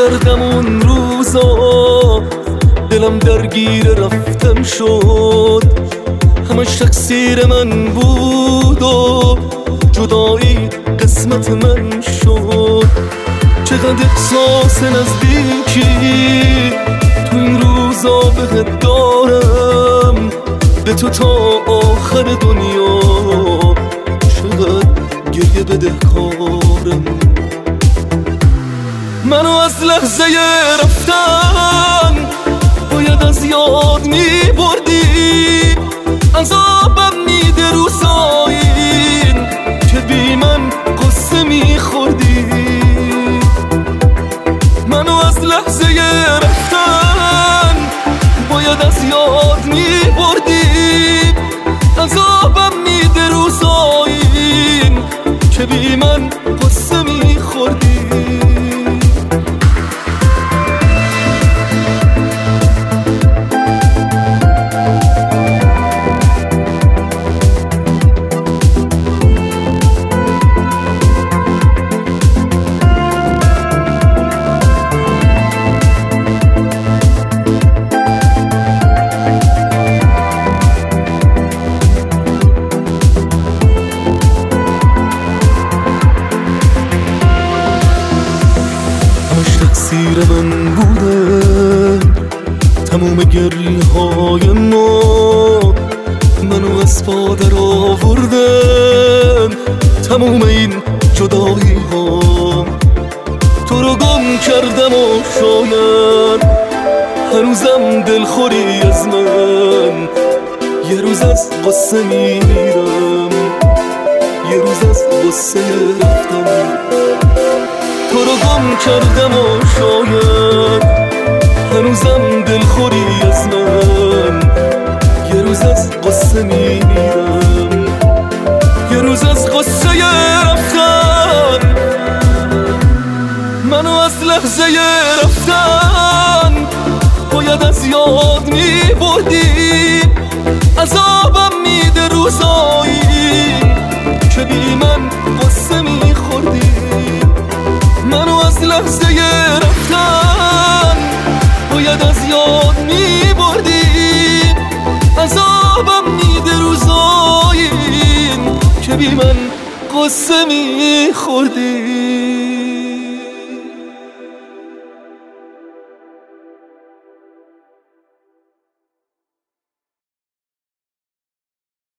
کردم اون روزا، دلم درگیر رفتم شد، همش تقصیر من بود و جدایی قسمت من شد. چقدر احساس نزدیکی تو این روزا بهت دارم، به تو تا آخر دنیا چقدر گریه بدهکارم. منو از لحظه رفتن باید از یاد می بردی، عذابم میده روزایی که بی من قصه می خوردی. منو از لحظه رفتن باید از یاد می بردی، عذابم میده روزایی که بی من قصه می خوردی. تقصیر من بوده تموم گریه های ما، منو از پادر آوردن تموم این جدایی ها. تو رو گم کردم و شاید هنوزم دلخوری از من، یه روز از قصه میمیرم، یه روز از قصه رفتم. تو رو گم کردم و شاید هنوزم دلخوری از من، یه روز از قصه میمیرم، یه روز از قصه رفتن. منو از لحظه رفتن باید از یاد میبردی، عذابم میده روزایی که بی من قصه میخوردی. منو از لحظه رفتن باید از یاد می بردی، عذابم میده روزایی که بی من قصه می خوردی.